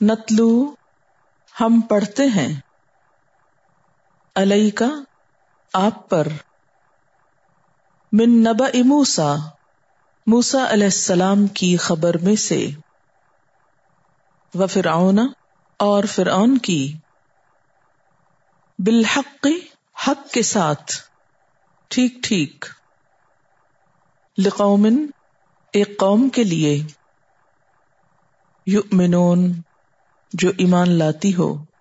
नतलू हम पढ़ते हैं, अलैका आप पर, मिन नबअ मूसा मूसा अलैहिस्सलाम की खबर में से, व फिरऔन और फिरऔन की, बिलहक़ हक के साथ, ठीक ठीक, लिक़ौमिन एक कौम के लिए, युमिनून जो ईमान लाती हो।